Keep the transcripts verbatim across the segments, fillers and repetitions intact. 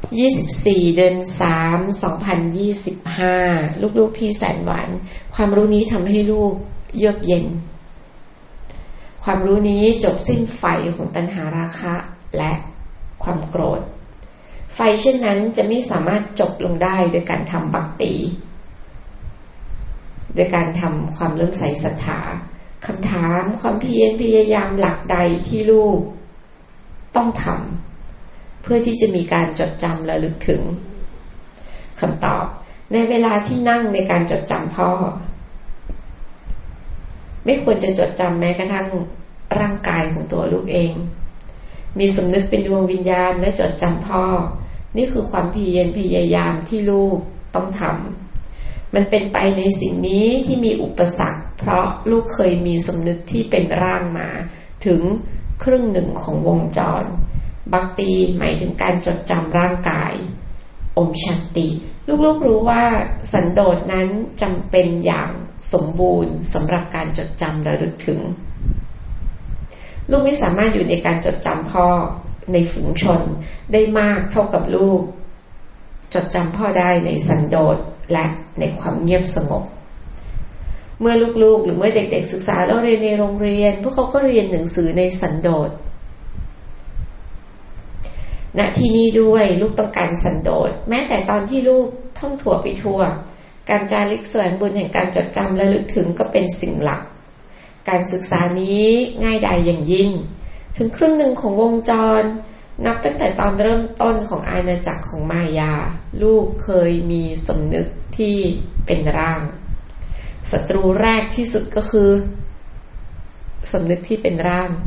ยี่สิบสี่เดือนสามสองพันยี่สิบห้าลูกๆที่แสนหวานความรู้นี้ทำให้ลูกเยือกเย็นความรู้นี้จบสิ้นไฟของตัณหาราคะและความโกรธไฟเช่นนั้นจะไม่สามารถจบลงได้โดยการทำบัคติโดยการทำความเริ่มใสศรัทธาคำถามความเพียรพยายามหลักใดที่ลูกต้องทำเพื่อที่จะมีการจดจำระลึกถึงคำตอบในเวลาที่นั่งในการจดจำพ่อไม่ควรจะจดจำแม้กระทั่งร่างกายของตัวลูกเองมีสำนึกเป็นดวงวิญญาณและจดจำพ่อนี่คือความเพียรพยายามที่ลูกต้องทำมันเป็นไปในสิ่งนี้ที่มีอุปสรรคเพราะลูกเคยมีสำนึกที่เป็นร่างมาถึงครึ่งหนึ่งของวงจรบัคติหมายถึงการจดจำร่างกายอมชันติลูกๆรู้ว่าสันโดษนั้นจำเป็นอย่างสมบูรณ์สำหรับการจดจำระลึกถึงลูกไม่สามารถอยู่ในการจดจำพ่อในฝูงชนได้มากเท่ากับลูกจดจำพ่อได้ในสันโดษและในความเงียบสงบเมื่อลูกๆหรือเมื่อเด็กๆศึกษาแล้วเรียนในโรงเรียนพวกเขาก็เรียนหนังสือในสันโดษณที่นี่ด้วยลูกต้องการสันโดษแม้แต่ตอนที่ลูกท่องถั่วไปทั่วการจาริกแสวงบุญแห่งการจดจำและลึกถึงก็เป็นสิ่งหลักการศึกษานี้ง่ายดายอย่างยิ่งถึงครึ่งหนึ่งของวงจรนับตั้งแต่ตอนเริ่มต้นของอาณาจักรของมายาลูกเคยมีสำนึกที่เป็นร่างศัตรูแรกที่สุดก็คือสำนึกที่เป็นร่าง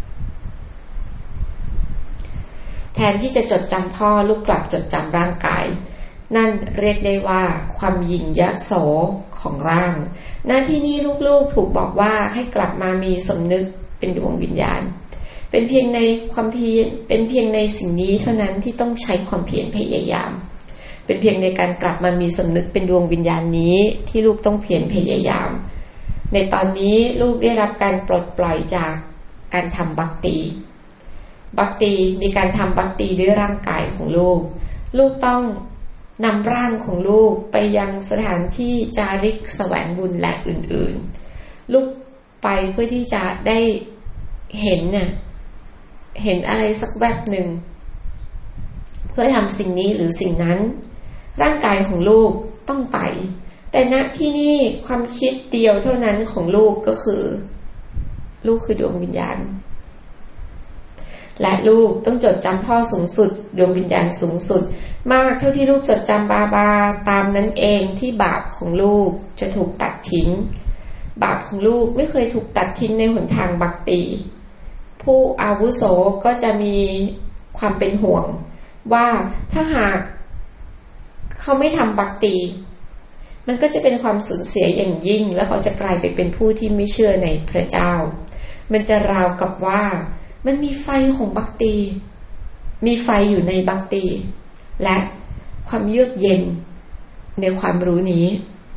แทนที่จะจดจำพ่อลูกกลับจดจำร่างกายนั่นเรียกได้ว่าความหยิ่งยโสของร่างหน้าที่นี้ลูกๆถูกบอกว่าให้กลับมามีสำนึกเป็นดวงวิญญาณเป็นเพียงในความเพียรเป็นเพียงในสิ่งนี้เท่านั้นที่ต้องใช้ความเพียรพยายามเป็นเพียงในการกลับมามีสำนึกเป็นดวงวิญญาณนี้ที่ลูกต้องเพียรพยายามในตอนนี้ลูกได้รับการปลดปล่อยจากการทำบัคติบัคติมีการทำบัคติด้วยร่างกายของลูกลูกต้องนำร่างของลูกไปยังสถานที่จาริกแสวงบุญและอื่นๆลูกไปเพื่อที่จะได้เห็นเนี่ยเห็นอะไรสักแวบหนึ่งเพื่อทำสิ่งนี้หรือสิ่งนั้นร่างกายของลูกต้องไปแต่ณที่นี่ความคิดเดียวเท่านั้นของลูกก็คือลูกคือดวงวิญญาณและลูกต้องจดจำพ่อสูงสุดดวงวิญญาณสูงสุดมากเท่าที่ลูกจดจำบาบาตามนั้นเองที่บาปของลูกจะถูกตัดทิ้งบาปของลูกไม่เคยถูกตัดทิ้งในหนทางบัคติผู้อาวุโสก็จะมีความเป็นห่วงว่าถ้าหากเขาไม่ทำบัคติมันก็จะเป็นความสูญเสียอย่างยิ่งและเขาจะกลายไปเป็นผู้ที่ไม่เชื่อในพระเจ้ามันจะราวกับว่ามันมีไฟของบัคติมีไฟอยู่ในบัคติและความเยือกเย็นในความรู้นี้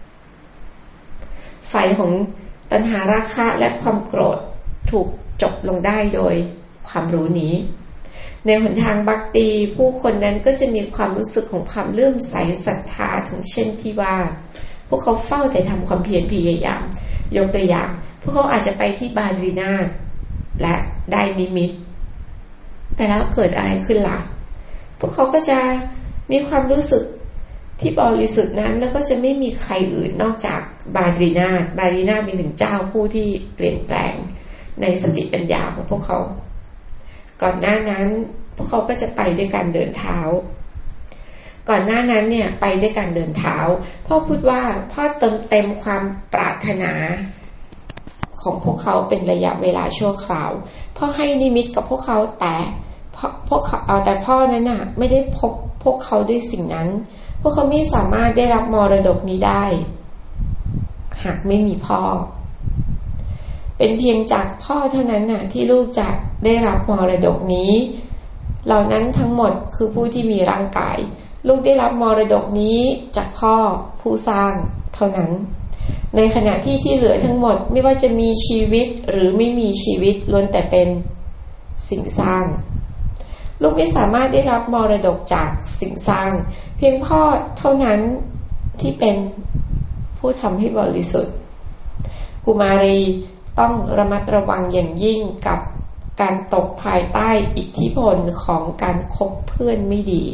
ไฟของตัณหาราคะและความโกรธถูกจบลงได้โดยความรู้นี้ในหนทางบัคติผู้คนนั้นก็จะมีความรู้สึกของความเลื่อมใสศรัทธาถึงเช่นที่ว่าพวกเขาเฝ้าแต่ทำความเพียรพยายามยกตัวอย่างพวกเขาอาจจะไปที่บาดรีนาถและได้นิมิตแต่แล้วเกิดอะไรขึ้นล่ะพวกเขาก็จะมีความรู้สึกที่บริสุทธิ์นั้นแล้วก็จะไม่มีใครอื่นนอกจากบาดรีนาถบาดรีนาถมีถึงเจ้าผู้ที่เปลี่ยนแปลงในสติปัญญาของพวกเขาก่อนหน้านั้นพวกเขาก็จะไปด้วยการเดินเท้าก่อนหน้านั้นเนี่ยไปด้วยการเดินเท้าพ่อพูดว่าพ่อเติมเต็มความปรารถนาของพวกเขาเป็นระยะเวลาชั่วคราวพ่อให้นิมิตกับพวกเขาแต่พวกเขาเอาแต่พ่อนั้นน่ะไม่ได้พบพวกเขาด้วยสิ่งนั้นพวกเขาไม่สามารถได้รับมรดกนี้ได้หากไม่มีพ่อเป็นเพียงจากพ่อเท่านั้นน่ะที่ลูกจะได้รับมรดกนี้เหล่านั้นทั้งหมดคือผู้ที่มีร่างกายลูกได้รับมรดกนี้จากพ่อผู้สร้างเท่านั้นในขณะที่ที่เหลือทั้งหมดไม่ว่าจะมีชีวิตหรือไม่มีชีวิตล้วนแต่เป็นสิ่งสร้างลูกไม่สามารถได้รับมรดกจากสิ่งสร้างเพียงพ่อเท่านั้นที่เป็นผู้ทำให้บริสุทธิ์กุมารีต้องระมัดระวังอย่างยิ่งกับการตกภายใต้อิทธิพลของการคบเพื่อนไม่ดี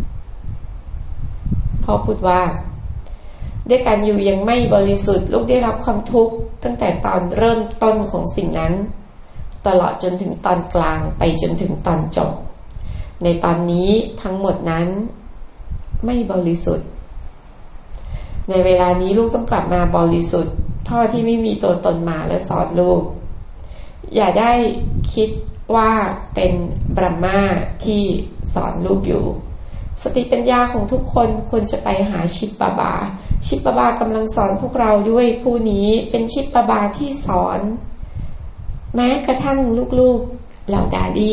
พ่อพูดว่าด้วยการอยู่ยังไม่บริสุทธิ์ลูกได้รับความทุกข์ตั้งแต่ตอนเริ่มต้นของสิ่งนั้นตลอดจนถึงตอนกลางไปจนถึงตอนจบในตอนนี้ทั้งหมดนั้นไม่บริสุทธิ์ในเวลานี้ลูกต้องกลับมาบริสุทธิ์พ่อที่ไม่มีตัวตนมาและสอนลูกอย่าได้คิดว่าเป็นบรหม่าที่สอนลูกอยู่สติปัญญาของทุกคนควรจะไปหาชิปบาบาชิปบาบากำลังสอนพวกเราด้วยผู้นี้เป็นชิปบาบาที่สอนแม้กระทั่งลูกๆเหล่าดาดี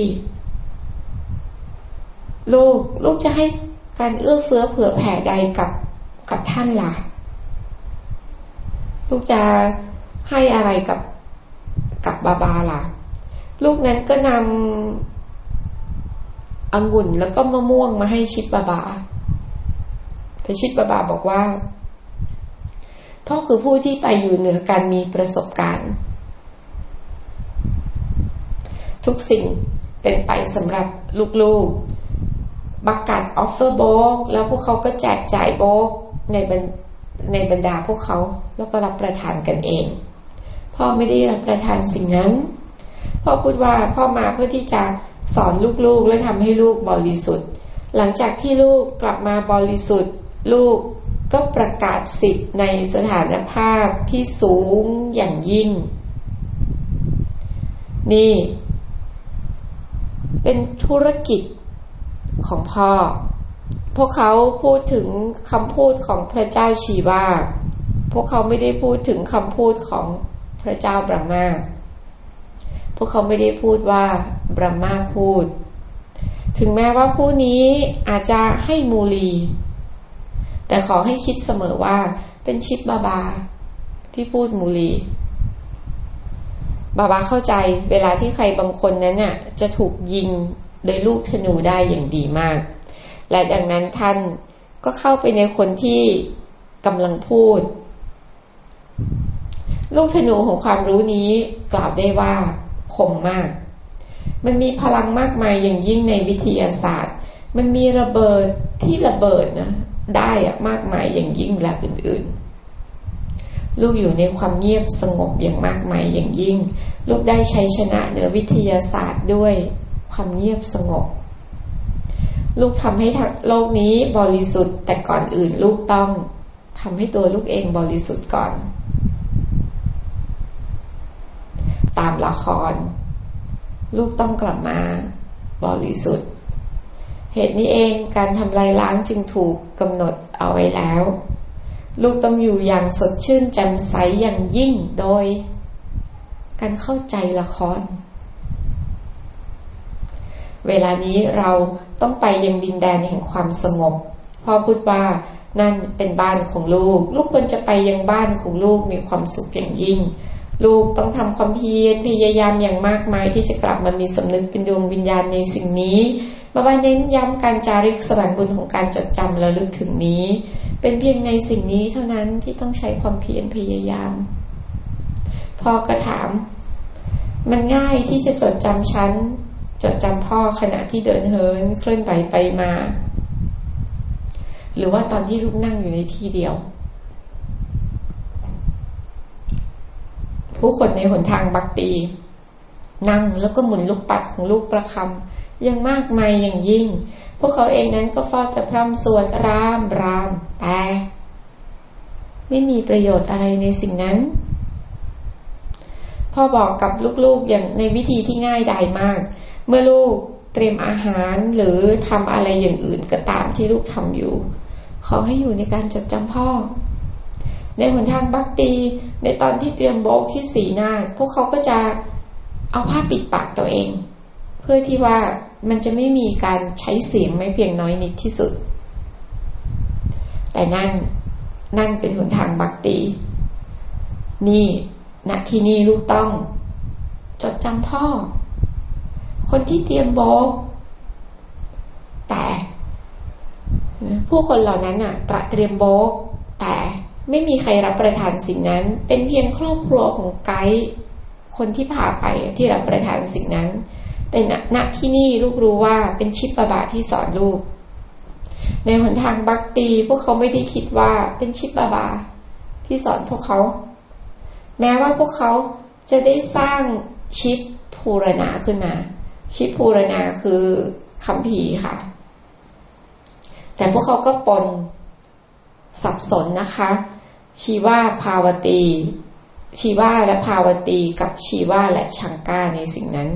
ลูกลูกจะให้การเอื้อเฟื้อเผื่อแผ่ใดกับกับท่านล่ะลูกจะให้อะไรกับกับบาบาล่ะลูกนั้นก็นำองุ่นแล้วก็มะม่วงมาให้ชิปบาบาแต่ชิปบาบาบอกว่าพ่อคือผู้ที่ไปอยู่เหนือการมีประสบการณ์ทุกสิ่งเป็นไปสำหรับลูกๆบักกัดออฟเฟอร์โบกแล้วพวกเขาก็แจกจ่ายโบกในบรรในบรรดาพวกเขาแล้วก็รับประทานกันเองพ่อไม่ได้รับประทานสิ่งนั้นพ่อพูดว่าพ่อมาเพื่อที่จะสอนลูกๆและทำให้ลูกบริสุทธิ์หลังจากที่ลูกกลับมาบริสุทธิ์ลูกก็ประกาศสิทธิ์ในสถานภาพที่สูงอย่างยิ่งนี่เป็นธุรกิจของพ่อพวกเขาพูดถึงคำพูดของพระเจ้าชีวาพวกเขาไม่ได้พูดถึงคำพูดของพระเจ้าบรหม่าพวกเขาไม่ได้พูดว่าบรหม่าพูดถึงแม้ว่าผู้นี้อาจจะให้มูลีแต่ขอให้คิดเสมอว่าเป็นชิปบาบาที่พูดมูลีบาบาเข้าใจเวลาที่ใครบางคนนั้นน่ะจะถูกยิงโดยลูกธนูได้อย่างดีมากและดังนั้นท่านก็เข้าไปในคนที่กำลังพูดลูกธนูของความรู้นี้กล่าวได้ว่าคมมากมันมีพลังมากมายอย่างยิ่งในวิทยาศาสตร์มันมีระเบิดที่ระเบิดนะได้อะมากมายอย่างยิ่งและอื่นๆลูกอยู่ในความเงียบสงบอย่างมากมายอย่างยิ่งลูกได้ชัยชนะเหนือวิทยาศาสตร์ด้วยความเงียบสงบลูกทำให้โลกนี้บริสุทธิ์แต่ก่อนอื่นลูกต้องทำให้ตัวลูกเองบริสุทธิ์ก่อนตามละครลูกต้องกลับมาบริสุทธิ์เหตุนี้เองการทำลายล้างจึงถูกกำหนดเอาไว้แล้วลูกต้องอยู่อย่างสดชื่นแจ่มใสอย่างยิ่งโดยการเข้าใจละครเวลานี้เราต้องไปยังดินแดนแห่งความสงบพ่อพูดว่านั่นเป็นบ้านของลูกลูกควรจะไปยังบ้านของลูกมีความสุขอย่างยิ่งลูกต้องทำความเพียรพยายามอย่างมากมายที่จะกลับมามีสำนึกเป็นดวงวิญญาณในสิ่งนี้บาบาเน้นย้ำการจาริกสวรรค์บุญของการจดจำและลึกถึงนี้เป็นเพียงในสิ่งนี้เท่านั้นที่ต้องใช้ความเพียรพยายามพ่อก็ถามมันง่ายที่จะจดจำฉันจดจำพ่อขณะที่เดินเหินเคลื่อนไหวไปมาหรือว่าตอนที่ลูกนั่งอยู่ในที่เดียวผู้คนในหนทางบักตีนั่งแล้วก็หมุนลูกปัดของลูกประคำยังมากมายอย่างยิ่งพวกเขาเองนั้นก็เฝ้าแต่พร่ำสวดรามรามแต่ไม่มีประโยชน์อะไรในสิ่งนั้นพ่อบอกกับลูกๆอย่างในวิธีที่ง่ายดายมากเมื่อลูกเตรียมอาหารหรือทำอะไรอย่างอื่นก็ตามที่ลูกทำอยู่ขอให้อยู่ในการจดจำพ่อในหนทางบักตีในตอนที่เตรียมโบกที่สีหน้าพวกเขาก็จะเอาผ้าปิดปากตัวเองเพื่อที่ว่ามันจะไม่มีการใช้เสียงไม่เพียงน้อยนิดที่สุดแต่นั่นนั่นเป็นหนทางบักตีนี่ณที่นี่ลูกต้องจดจำพ่อคนที่เตรียมโบกผู้คนเหล่านั้นน่ะตระเตรียมโบกแต่ไม่มีใครรับประทานสิ่งนั้นเป็นเพียงครอบครัวของไกด์คนที่พาไปที่รับประทานสิ่งนั้นแต่ณที่นี่ลูกรู้ว่าเป็นชิปบาบาที่สอนลูกในหนทางบัคตีพวกเขาไม่ได้คิดว่าเป็นชิปบาบาที่สอนพวกเขาแม้ว่าพวกเขาจะได้สร้างชิปภูรณาขึ้นมาชิปภูรณาคือคัมภีร์ค่ะแต่พวกเขาก็ปนสับสนนะคะชีวาภาวตีชีวาและภาวตีกับชีวาและชังกาในสิ่งนั้น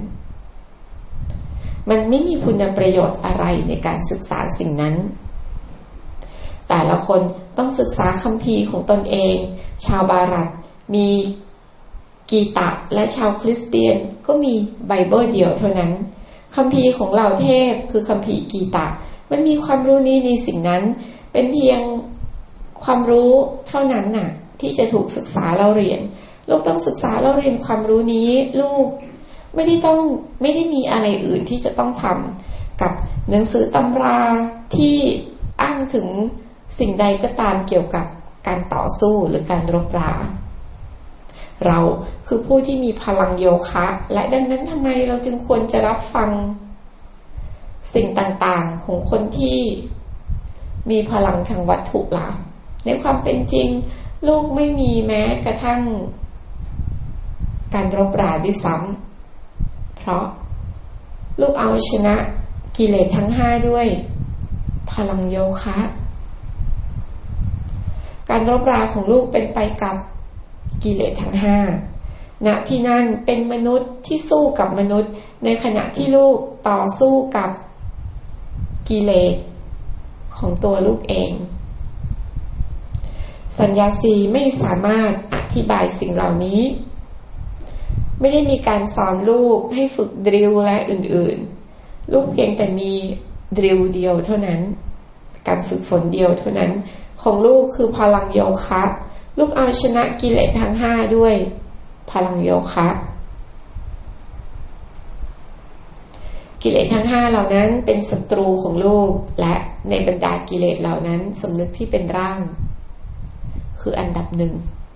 มันไม่มีคุณประโยชน์อะไรในการศึกษาสิ่งนั้นแต่ละคนต้องศึกษาคัมภีร์ของตนเองชาวบารัตมีกีตะและชาวคริสเตียนก็มีไบเบิลเดียวเท่านั้นคัมภีร์ของเหล่าเทพคือคัมภีร์กีตะมันมีความรู้นี้ในสิ่งนั้นเป็นเพียงความรู้เท่านั้นน่ะที่จะถูกศึกษาเราเรียนลูกต้องศึกษาเราเรียนความรู้นี้ลูกไม่ได้ต้องไม่ได้มีอะไรอื่นที่จะต้องทำกับหนังสือตำราที่อ้างถึงสิ่งใดก็ตามเกี่ยวกับการต่อสู้หรือการรบราเราคือผู้ที่มีพลังโยคะและดังนั้นทำไมเราจึงควรจะรับฟังสิ่งต่างๆของคนที่มีพลังทางวัตถุล่ะในความเป็นจริงลูกไม่มีแม้กระทั่งการรบราด้วยซ้ำเพราะลูกเอาชนะกิเลสทั้งห้าด้วยพลังโยคะการรบราของลูกเป็นไปกับกิเลสทั้งห้าณที่นั่นเป็นมนุษย์ที่สู้กับมนุษย์ในขณะที่ลูกต่อสู้กับกิเลสของตัวลูกเองสัญญาสีไม่สามารถอธิบายสิ่งเหล่านี้ไม่ได้มีการสอนลูกให้ฝึกดริลและอื่นๆลูกเพียงแต่มีดริลเดียวเท่านั้นการฝึกฝนเดียวเท่านั้นของลูกคือพลังโยคะลูกเอาชนะกิเลสทั้งห้าด้วยพลังโยคะกิเลสทั้งห้าเหล่านั้นเป็นศัตรูของลูกและในบรรดากิเลสเหล่านั้นสำนึกที่เป็นร่างคืออันดับหนึ่ง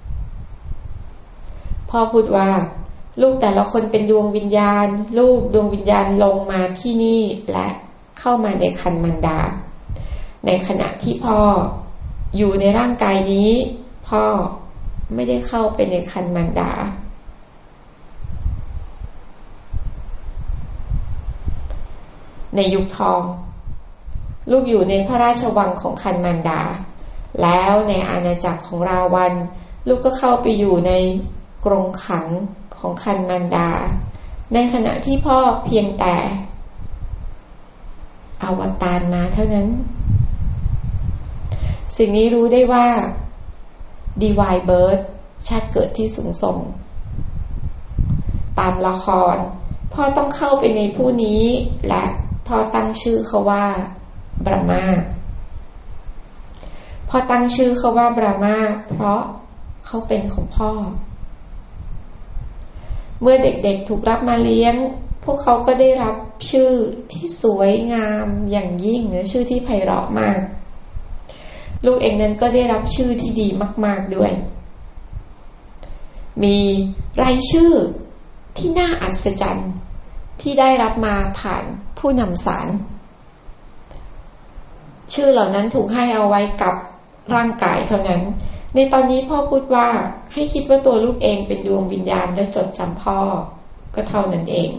พ่อพูดว่าลูกแต่ละคนเป็นดวงวิญญาณลูกดวงวิญญาณลงมาที่นี่และเข้ามาในครรภ์มารดาในขณะที่พ่ออยู่ในร่างกายนี้พ่อไม่ได้เข้าไปในครรภ์มารดาในยุคทองลูกอยู่ในพระราชวังของครรภ์มารดาแล้วในอาณาจักรของราวันลูกก็เข้าไปอยู่ในกรงขังของครรภ์มารดาในขณะที่พ่อเพียงแต่อวตารมาเท่านั้นสิ่งนี้รู้ได้ว่า Divine Birth ชาติเกิดที่สูงส่งตามละครพ่อต้องเข้าไปในผู้นี้และพ่อตั้งชื่อเขาว่าบรหมาพ่อตั้งชื่อเขาว่าบรหมาเพราะเขาเป็นของพ่อเมื่อเด็กๆถูกรับมาเลี้ยงพวกเขาก็ได้รับชื่อที่สวยงามอย่างยิ่งหรือชื่อที่ไพเราะมากลูกเองนั้นก็ได้รับชื่อที่ดีมากๆด้วยมีรายชื่อที่น่าอัศจรรย์ที่ได้รับมาผ่านผู้นำสารชื่อเหล่านั้นถูกให้เอาไว้กับร่างกายเท่านั้นในตอนนี้พ่อพูดว่าให้คิดว่าตัวลูกเองเป็นดวงวิญญาณและจดจำพ่อก็เท่านั้นเอง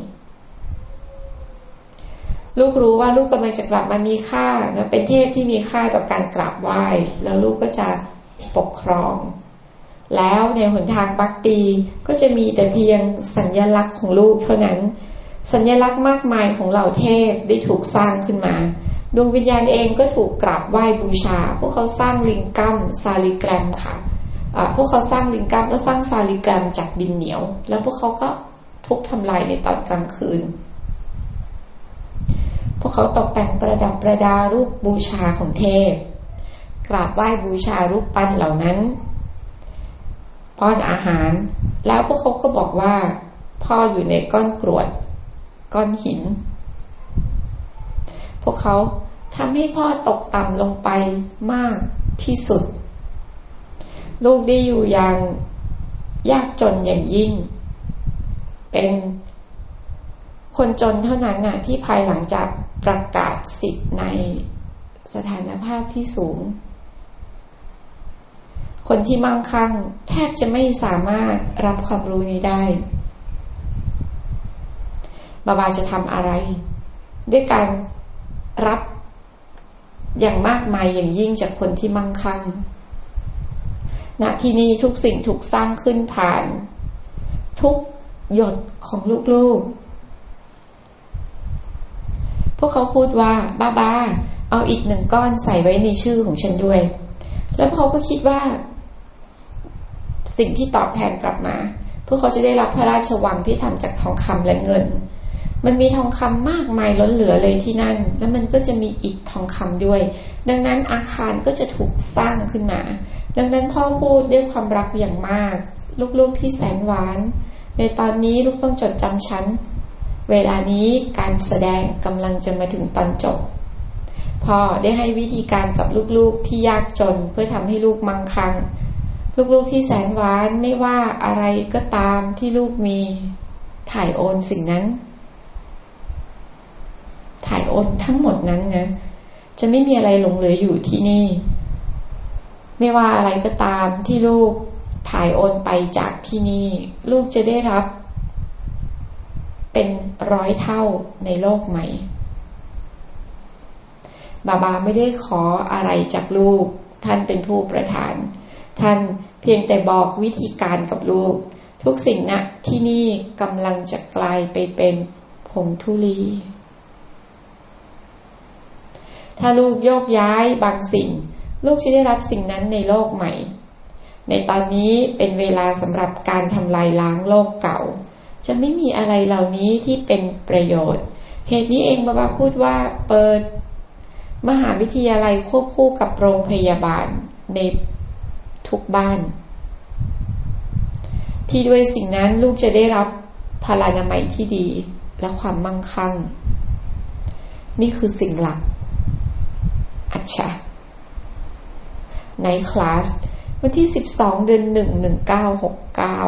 ลูกรู้ว่าลูกกำลังจะกลับมามีค่านะเป็นเทพที่มีค่าต่อการกราบไหว้แล้วลูกก็จะปกครองแล้วในหนทางบัคตีก็จะมีแต่เพียงสัญลักษณ์ของลูกเท่านั้นสัญลักษณ์มากมายของเหล่าเทพได้ถูกสร้างขึ้นมาดวงวิญญาณเองก็ถูกกราบไหว้บูชาพวกเขาสร้างลิงกัมซาลิแกรมค่ะพวกเขาสร้างลิงกัมและสร้างซาลิแกรมจากดินเหนียวแล้วพวกเขาก็ทุบทำลายในตอนกลางคืนพวกเขาตกแต่งประดับประดารูปบูชาของเทพกราบไหว้บูชารูปปั้นเหล่านั้นป้อนอาหารแล้วพวกเขาก็บอกว่าพ่ออยู่ในก้อนกรวดก้อนหินพวกเขาทำให้พ่อตกต่ำลงไปมากที่สุดลูกได้อยู่อย่างยากจนอย่างยิ่งเป็นคนจนเท่านั้นน่ะที่ภายหลังจากประกาศสิทธิ์ในสถานภาพที่สูงคนที่มั่งคั่งแทบจะไม่สามารถรับความรู้นี้ได้บาบาจะทำอะไรด้วยการรับอย่างมากมายอย่างยิ่งจากคนที่มั่งคั่งณที่นี้ทุกสิ่งถูกสร้างขึ้นผ่านทุกหยดของลูกๆพวกเขาพูดว่าบาบาเอาอีกหนึ่งก้อนใส่ไว้ในชื่อของฉันด้วยแล้วเขาก็คิดว่าสิ่งที่ตอบแทนกลับมาพวกเขาจะได้รับพระราชวังที่ทำจากทองคำและเงินมันมีทองคำมากมายล้นเหลือเลยที่นั่นแล้วมันก็จะมีอิฐทองคำด้วยดังนั้นอาคารก็จะถูกสร้างขึ้นมาดังนั้นพ่อพูดด้วยความรักอย่างมากลูกๆที่แสนหวานในตอนนี้ลูกต้องจดจำฉันเวลานี้การแสดงกำลังจะมาถึงตอนจบพ่อได้ให้วิธีการกับลูกๆที่ยากจนเพื่อทำให้ลูกมั่งคั่งลูกๆที่แสนหวานไม่ว่าอะไรก็ตามที่ลูกมีถ่ายโอนสิ่งนั้นถ่ายโอนทั้งหมดนั้นนะจะไม่มีอะไรหลงเหลืออยู่ที่นี่ไม่ว่าอะไรก็ตามที่ลูกถ่ายโอนไปจากที่นี่ลูกจะได้รับเป็นร้อยเท่าในโลกใหม่บาบาไม่ได้ขออะไรจากลูกท่านเป็นผู้ประทานท่านเพียงแต่บอกวิธีการกับลูกทุกสิ่งณที่นี่กำลังจะกลายไปเป็นผงธุลีถ้าลูกโยกย้ายบางสิ่งลูกจะได้รับสิ่งนั้นในโลกใหม่ในตอนนี้เป็นเวลาสำหรับการทำลายล้างโลกเก่าจะไม่มีอะไรเหล่านี้ที่เป็นประโยชน์เหตุนี้เองบาบาพูดว่าเปิดมหาวิทยาลัยควบคู่กับโรงพยาบาลในทุกบ้านที่ด้วยสิ่งนั้นลูกจะได้รับพลานามัยที่ดีและความมั่งคั่งนี่คือสิ่งหลักอัจฉริยะในคลาสวันที่สิบสองเดือนหนึ่ง หนึ่งเก้าหกเก้า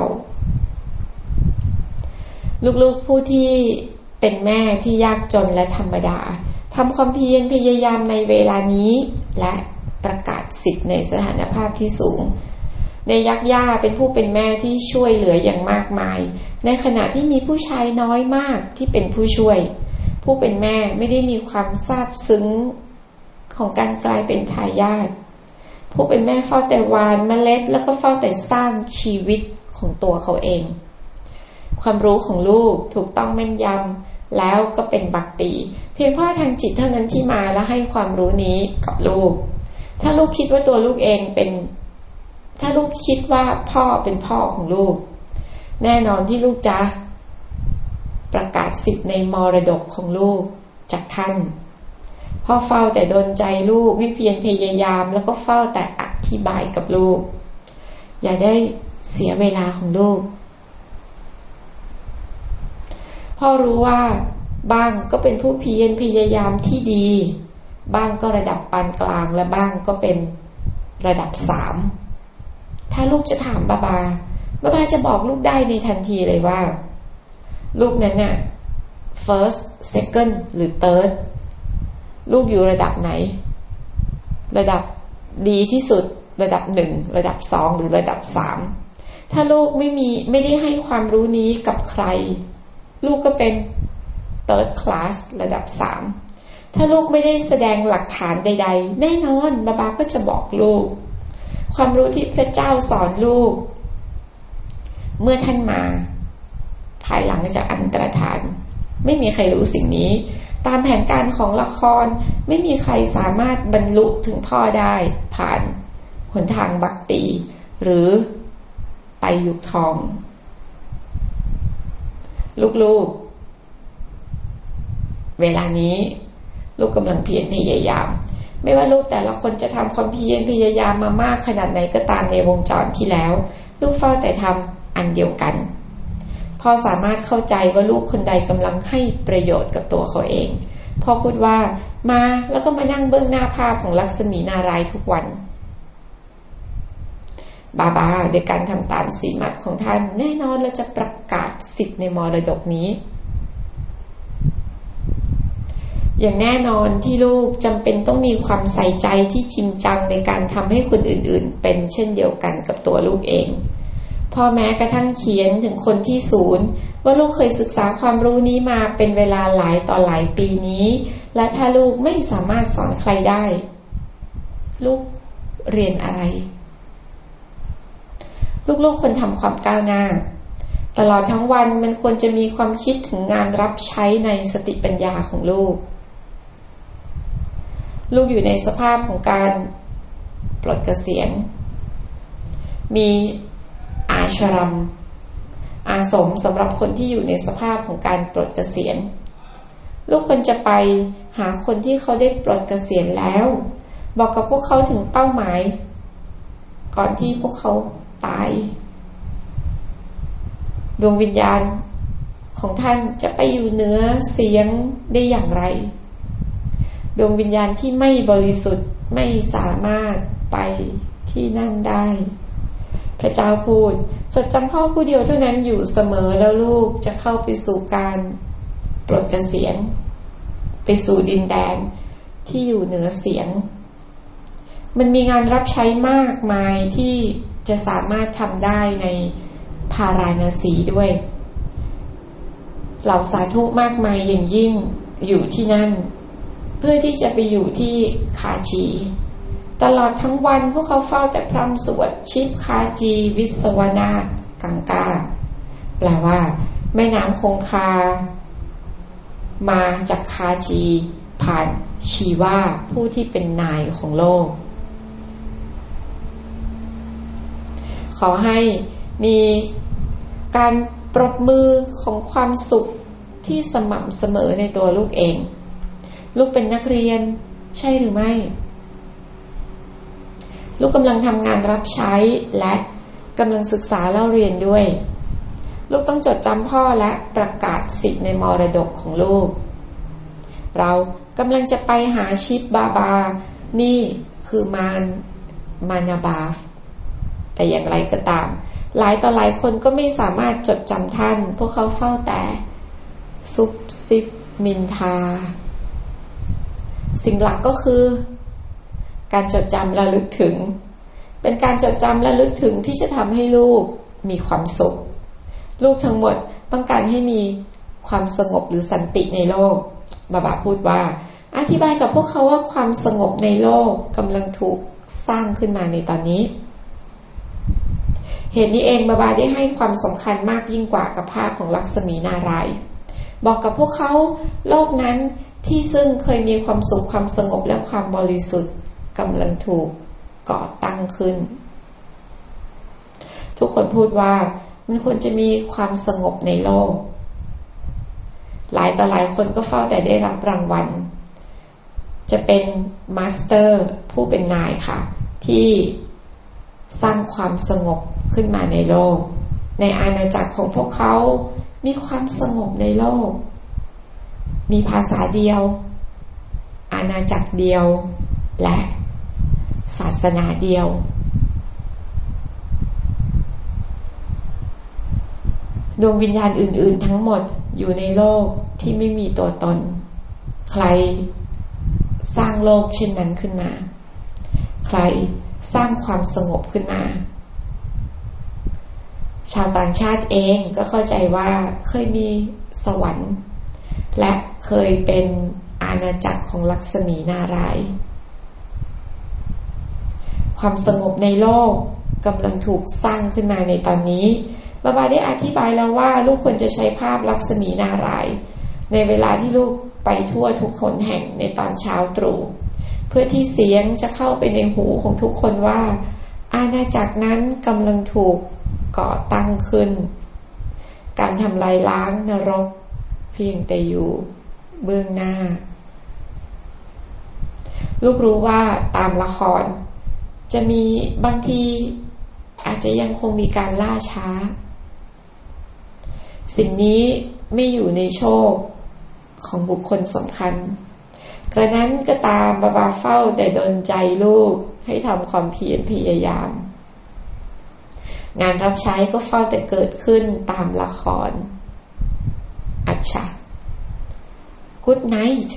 ลูกๆผู้ที่เป็นแม่ที่ยากจนและธรรมดาทำความเพียรพยายามในเวลานี้และประกาศสิทธิ์ในสถานภาพที่สูงในยักษ์ย่าเป็นผู้เป็นแม่ที่ช่วยเหลืออย่างมากมายในขณะที่มีผู้ชายน้อยมากที่เป็นผู้ช่วยผู้เป็นแม่ไม่ได้มีความซาบซึ้งของการกลายเป็นทายาทผู้เป็นแม่เฝ้าแต่หว่านเมล็ดแล้วก็เฝ้าแต่สร้างชีวิตของตัวเขาเองความรู้ของลูกถูกต้องแม่นยำแล้วก็เป็นบัคติเพียงพ่อทางจิตเท่านั้นที่มาและให้ความรู้นี้กับลูกถ้าลูกคิดว่าตัวลูกเองเป็นถ้าลูกคิดว่าพ่อเป็นพ่อของลูกแน่นอนที่ลูกจะประกาศสิทธิ์ในมรดกของลูกจากท่านพ่อเฝ้าแต่ดลใจลูกวิเพียรพยายามแล้วก็เฝ้าแต่อธิบายกับลูกอย่าได้เสียเวลาของลูกพ่อรู้ว่าบ้างก็เป็นผู้เพียรพยายามที่ดีบ้างก็ระดับปานกลางและบ้างก็เป็นระดับสามถ้าลูกจะถามบาบาบาบาจะบอกลูกได้ในทันทีเลยว่าลูกนั้นน่ะ first second หรือ third ลูกอยู่ระดับไหนระดับดีที่สุดระดับหนึ่งระดับสองหรือระดับสามถ้าลูกไม่มีไม่ได้ให้ความรู้นี้กับใครลูกก็เป็น third class ระดับสามถ้าลูกไม่ได้แสดงหลักฐานใดๆแน่นอนบาบาก็จะบอกลูกความรู้ที่พระเจ้าสอนลูกเมื่อท่านมาภายหลังจากอันตรธานไม่มีใครรู้สิ่งนี้ตามแผนการของละครไม่มีใครสามารถบรรลุถึงพ่อได้ผ่านหนทางบัคติหรือไปยุคทองลูกๆเวลานี้ลูกกำลังเพียรพยายามไม่ว่าลูกแต่ละคนจะทำความเพียรพยายามมามากขนาดไหนก็ตามในวงจรที่แล้วลูกเฝ้าแต่ทำอันเดียวกันพ่อสามารถเข้าใจว่าลูกคนใดกำลังให้ประโยชน์กับตัวเขาเองพ่อพูดว่ามาแล้วก็มานั่งเบื้องหน้าภาพของลักษมีนารายณ์ทุกวันบาบาโดยการทำตามสีมัดของท่านแน่นอนเราจะประกาศสิทธิ์ในมรดกนี้อย่างแน่นอนที่ลูกจำเป็นต้องมีความใส่ใจที่จริงจังในการทำให้คนอื่นๆเป็นเช่นเดียวกันกับตัวลูกเองพ่อแม้กระทั่งเขียนถึงคนที่ศูนย์ว่าลูกเคยศึกษาความรู้นี้มาเป็นเวลาหลายต่อหลายปีนี้และถ้าลูกไม่สามารถสอนใครได้ลูกเรียนอะไรลูกๆควรทำความก้าวหน้าตลอดทั้งวันมันควรจะมีความคิดถึงงานรับใช้ในสติปัญญาของลูกลูกอยู่ในสภาพของการปลดเกษียณมีอาชรัมอาสมสำหรับคนที่อยู่ในสภาพของการปลดเกษียณลูกควรจะไปหาคนที่เขาได้ปลดเกษียณแล้วบอกกับพวกเขาถึงเป้าหมายก่อนที่พวกเขาตายดวงวิญญาณของท่านจะไปอยู่เหนือเสียงได้อย่างไรดวงวิญญาณที่ไม่บริสุทธิ์ไม่สามารถไปที่นั่นได้พระเจ้าพูดจดจำพ่อผู้เดียวเท่านั้นอยู่เสมอแล้วลูกจะเข้าไปสู่การปลดเกษียณไปสู่ดินแดนที่อยู่เหนือเสียงมันมีงานรับใช้มากมายที่จะสามารถทำได้ในพาราณสีด้วยเหล่าสาธุมากมายอย่างยิ่งอยู่ที่นั่นเพื่อที่จะไปอยู่ที่คาชีตลอดทั้งวันพวกเขาเฝ้าแต่พร่ำสวดชิปคาจีวิสวนาถกังกาแปลว่าแม่น้ำคงคามาจากคาจีผ่านชีวาผู้ที่เป็นนายของโลกขอให้มีการปรบมือของความสุขที่สม่ำเสมอในตัวลูกเองลูกเป็นนักเรียนใช่หรือไม่ลูกกำลังทำงานรับใช้และกำลังศึกษาเล่าเรียนด้วยลูกต้องจดจำพ่อและประกาศสิทธิ์ในมรดกของลูกเรากำลังจะไปหาชิปบาบานี่คือมานมานาบาฟแต่อย่างไรก็ตามหลายต่อหลายคนก็ไม่สามารถจดจำท่านพวกเขาเฝ้าแต่ซุบซิบมินทาสิ่งหลักก็คือการจดจำระลึกถึงเป็นการจดจำระลึกถึงที่จะทำให้ลูกมีความสุขลูกทั้งหมดต้องการให้มีความสงบหรือสันติในโลกบาบาพูดว่าอธิบายกับพวกเขาว่าความสงบในโลกกำลังถูกสร้างขึ้นมาในตอนนี้เหตุนี้เองบาบาได้ให้ความสำคัญมากยิ่งกว่ากับภาพของลักษมีนารายณ์บอกกับพวกเขาโลกนั้นที่ซึ่งเคยมีความสุขความสงบและความบริสุทธิ์กำลังถูกก่อตั้งขึ้นทุกคนพูดว่ามันควรจะมีความสงบในโลกหลายต่อหลายคนก็เฝ้าแต่ได้รับรางวัลจะเป็นมาสเตอร์ผู้เป็นนายค่ะที่สร้างความสงบขึ้นมาในโลกในอาณาจักรของพวกเขามีความสงบในโลกมีภาษาเดียวอาณาจักรเดียวและศาสนาเดียวดวงวิญญาณอื่นๆทั้งหมดอยู่ในโลกที่ไม่มีตัวตนใครสร้างโลกเช่นนั้นขึ้นมาใครสร้างความสงบขึ้นมาชาวต่างชาติเองก็เข้าใจว่าเคยมีสวรรค์และเคยเป็นอาณาจักรของลักษมีนารายณ์ความสงบในโลกกำลังถูกสร้างขึ้นมาในตอนนี้บาบาได้อธิบายแล้วว่าลูกควรจะใช้ภาพลักษมีนารายณ์ในเวลาที่ลูกไปทั่วทุกคนแห่งในตอนเช้าตรู่เพื่อที่เสียงจะเข้าไปในหูของทุกคนว่าอาณาจักรนั้นกำลังถูกก่อตั้งขึ้นการทำลายล้างนรกเพียงแต่อยู่เบื้องหน้าลูกรู้ว่าตามละครจะมีบางทีอาจจะยังคงมีการล่าช้าสิ่งนี้ไม่อยู่ในโชคของบุคคลสำคัญกระนั้นก็ตามบาบาเฝ้าแต่ดลใจลูกให้ทำความเพียรพยายามงานรับใช้ก็เฝ้าแต่เกิดขึ้นตามละครอัจฉริ Good night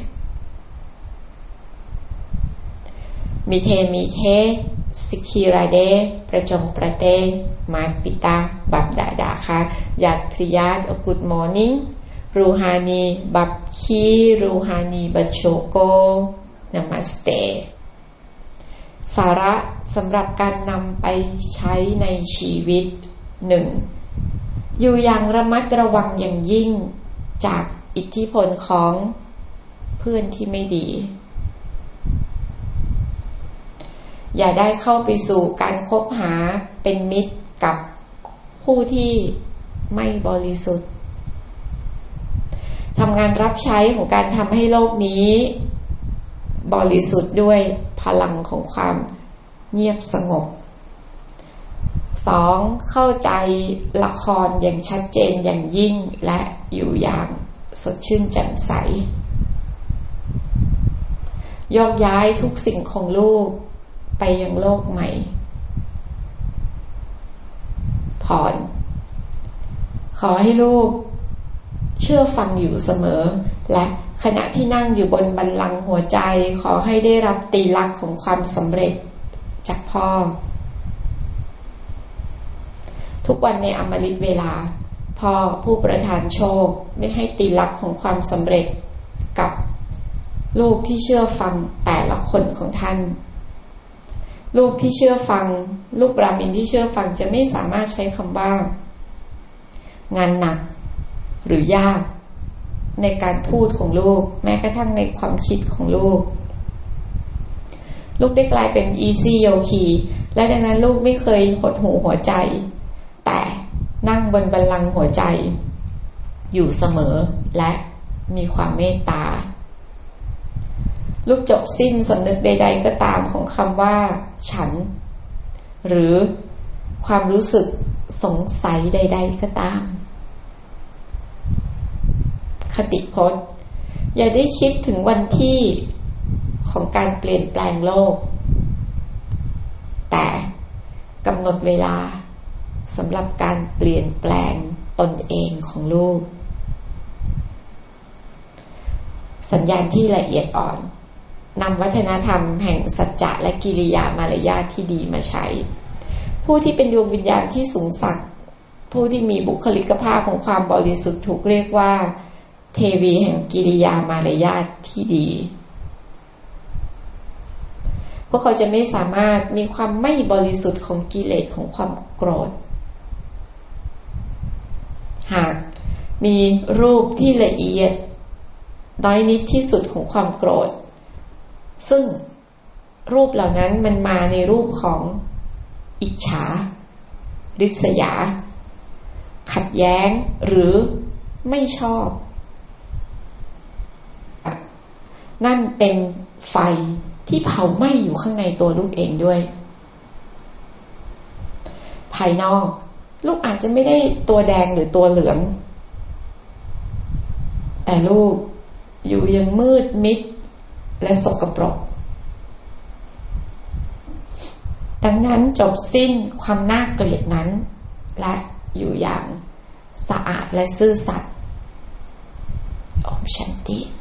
มิเทมิเทสิกิราเดประจงประเตมาปิตาบับดาดาค่ะญาติพริยา Good morning รูฮานีบับคีรูฮานีบัชโชโกนามัสเตสาระสำหรับการนำไปใช้ในชีวิต หนึ่ง อยู่อย่างระมัดระวังอย่างยิ่งจากอิทธิพลของเพื่อนที่ไม่ดีอย่าได้เข้าไปสู่การคบหาเป็นมิตรกับผู้ที่ไม่บริสุทธิ์ทำงานรับใช้ของการทำให้โลกนี้บริสุทธิ์ด้วยพลังของความเงียบสงบ สอง เข้าใจละครอย่างชัดเจนอย่างยิ่งและอยู่อย่างสดชื่นแจ่มใสโยกย้ายทุกสิ่งของลูกไปยังโลกใหม่ผ่อนขอให้ลูกเชื่อฟังอยู่เสมอและขณะที่นั่งอยู่บนบัลลังก์หัวใจขอให้ได้รับตีลักษณ์ของความสำเร็จจากพ่อทุกวันในอมฤตเวลาพ่อผู้ประทานโชคได้ให้ตีลักษณ์ของความสำเร็จกับลูกที่เชื่อฟังแต่ละคนของท่านลูกที่เชื่อฟังลูกบราหมินที่เชื่อฟังจะไม่สามารถใช้คำว่างานหนักหรือยากในการพูดของลูกแม้กระทั่งในความคิดของลูกลูกได้กลายเป็น easy yogi และดังนั้นลูกไม่เคยหดหู่หัวใจแต่นั่งบนบัลลังก์หัวใจอยู่เสมอและมีความเมตตาลูกจบสิ้นสำนึกใดๆก็ตามของคำว่าฉันหรือความรู้สึกสงสัยใดๆก็ตามคติพจน์อย่าได้คิดถึงวันที่ของการเปลี่ยนแปลงโลกแต่กำหนดเวลาสำหรับการเปลี่ยนแปลงตนเองของลูกสัญญาณที่ละเอียดอ่อนนำวัฒนธรรมแห่งสัจจะและกิริยามารยาทที่ดีมาใช้ผู้ที่เป็นดวงวิญญาณที่สูงสักผู้ที่มีบุคลิกภาพของความบริสุทธิ์ถูกเรียกว่าเทวีแห่งกิริยามารยาทที่ดีพวกเขาจะไม่สามารถมีความไม่บริสุทธิ์ของกิเลสของความโกรธหากมีรูปที่ละเอียดน้อยนิดที่สุดของความโกรธซึ่งรูปเหล่านั้นมันมาในรูปของอิจฉาริษยาขัดแย้งหรือไม่ชอบนั่นเป็นไฟที่เผาไหม้อยู่ข้างในตัวลูกเองด้วยภายนอกลูกอาจจะไม่ได้ตัวแดงหรือตัวเหลืองแต่ลูกอยู่ยังมืดมิดและสกปรกดังนั้นจบสิ้นความน่าเกลียดนั้นและอยู่อย่างสะอาดและซื่อสัตย์โอมชันติ